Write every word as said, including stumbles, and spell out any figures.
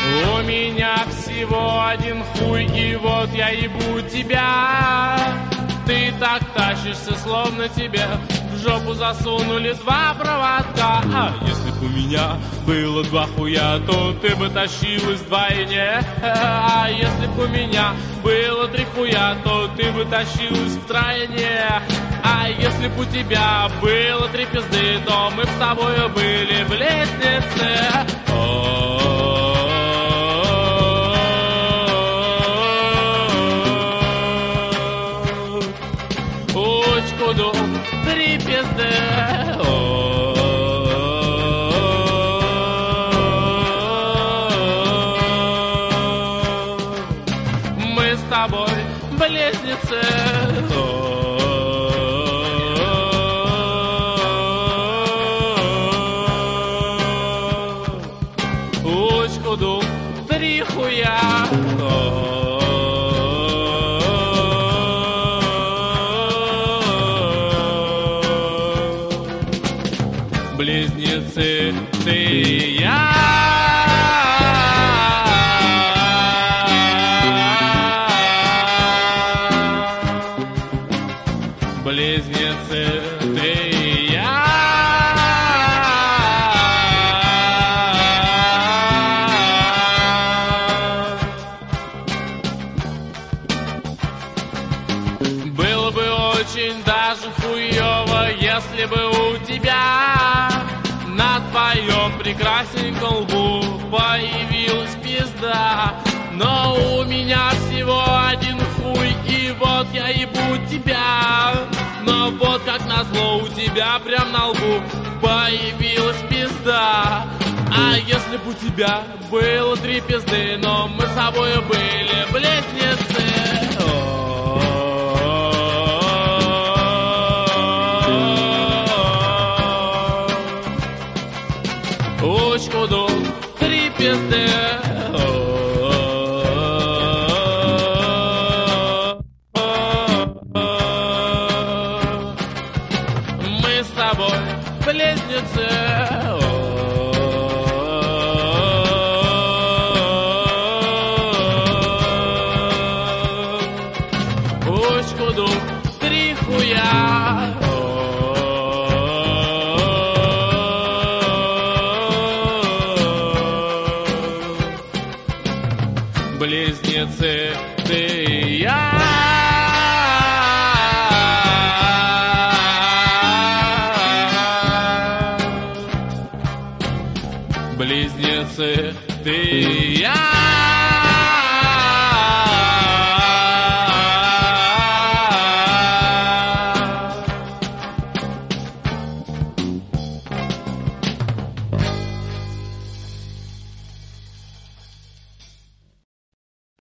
У меня всего один хуй, и вот я ебу тебя. Ты так тащишься, словно тебе в жопу засунули два проводка. А если б у меня было два хуя, то ты бы тащилась вдвойне. А если б у меня было три хуя, то ты бы тащилась втройне. А если б у тебя было три пизды, то мы б с тобой были близнецы. Очку-ду, три пизды. Мы с тобой близнецы. Очку-ду, три хуя. Близнецы, ты и я. Близнецы, ты и я. Было бы очень даже хуёво, если бы у тебя на твоем прекрасненьком лбу появилась пизда. Но у меня всего один хуй, и вот я ебу тебя. Но вот как назло у тебя прям на лбу появилась пизда. А если б у тебя было три пизды, но мы с собой были близнецы. Очку-ду, три пизды. Мы с тобой близнецы. Очку-ду, три хуя. Близнецы, ты и я. Близнецы, ты и я.